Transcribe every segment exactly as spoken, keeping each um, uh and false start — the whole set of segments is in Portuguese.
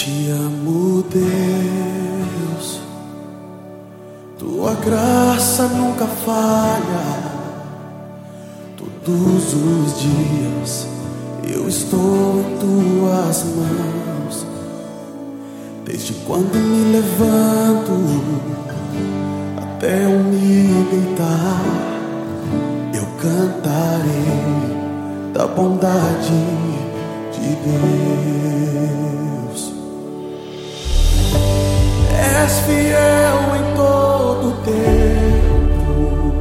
te amo, Deus, tua graça nunca falha. Todos os dias eu estou em tuas mãos. Desde quando me levanto até eu me deitar, eu cantarei da bondade de Deus. És fiel em todo tempo,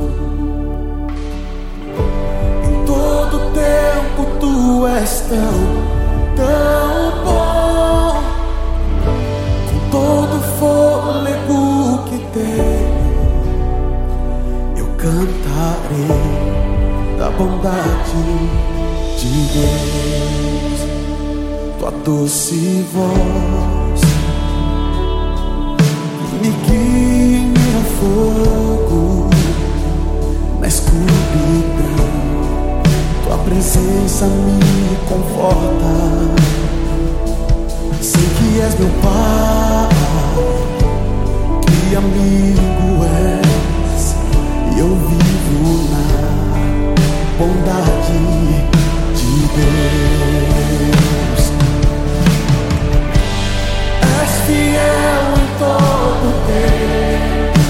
em todo tempo tu és tão, tão bom. Com todo fôlego que tenho, eu cantarei da bondade de Deus. Tua doce voz me guia em meu fogo, na escuridão tua presença me conforta. Sei que és meu Pai, que amigo és, e eu vivo na bondade de Deus. És fiel em todo tempo,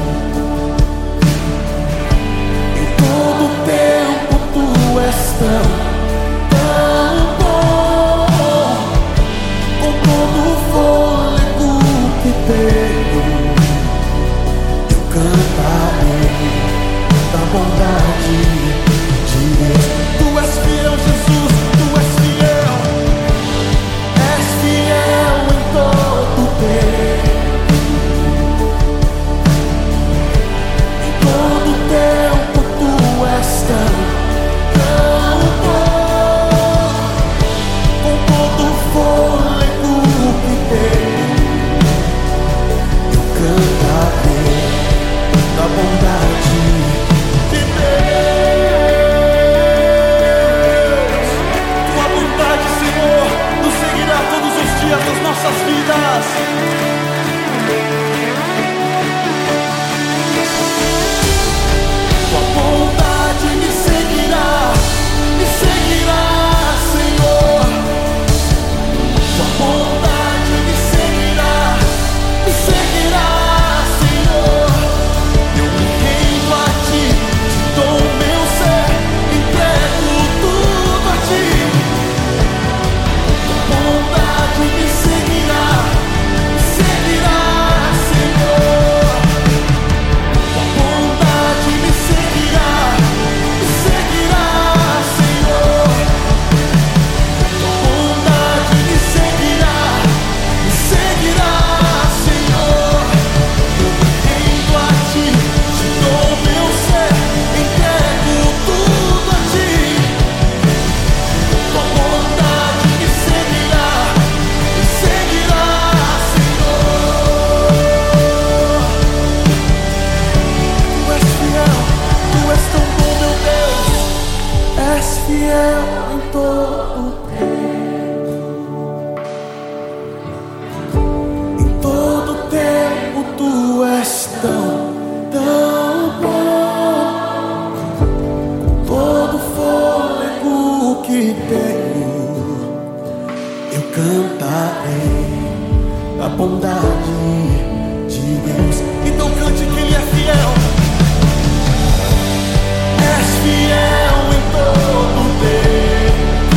em todo tempo tu és tão, tão bom. Com todo o fôlego que tenho, eu cantarei da bondade de Deus. Tu és fiel, Jesus, tu és fiel. És fiel em todo tempo, em todo tempo tu és tão, tão bom. Com todo o fôlego que tenho, eu cantarei da bondade de Deus. Tua bondade, Senhor, nos seguirá todos os dias das nossas vidas. Tua bondade me seguirá, me seguirá, Senhor. Tua bondade me seguirá, me seguirá, Senhor. Eu me rendo a ti, te dou o meu ser, entrego tudo a ti. Tua bondade me seguirá, me seguirá, Senhor. Tua bondade me seguirá, me seguirá, Senhor. Tua bondade me seguirá, me seguirá, Senhor. Eu me rendo a ti, te dou o meu ser, entrego tudo a ti. Tua bondade me seguirá, me seguirá, Senhor. Tu és fiel, tu és tão bom, meu Deus. És fiel em todo tempo, em todo tempo tu és tão, tão bom. Com todo fôlego que tenho, eu cantarei a bondade de Deus. Então cante que Ele é fiel. És fiel em todo tempo,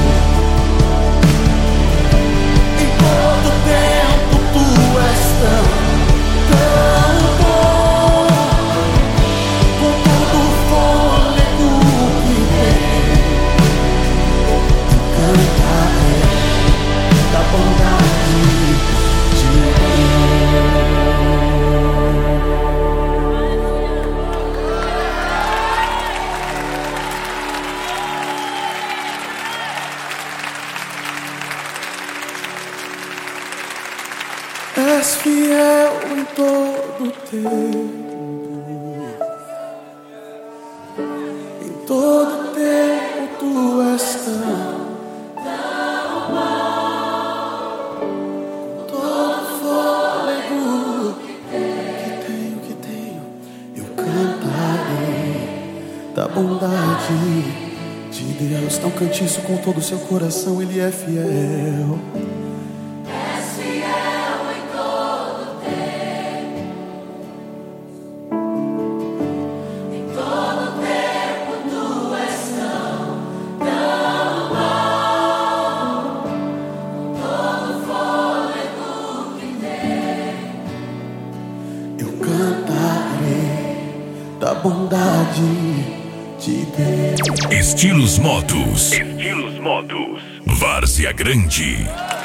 em todo tempo tu és tão, tão bom. Com todo o fôlego que tenho, eu cantarei da bondade de Deus. És fiel em todo tempo, em todo tempo tu és tão, tão bom. Então cante isso com todo o seu coração. Ele é fiel. És fiel em todo tempo. Em todo tempo tu és tão, tão bom. Com todo fôlego que tem, Eu cantarei da bondade de Deus. Estilos Motos. Estilos Motos. Várzea Grande.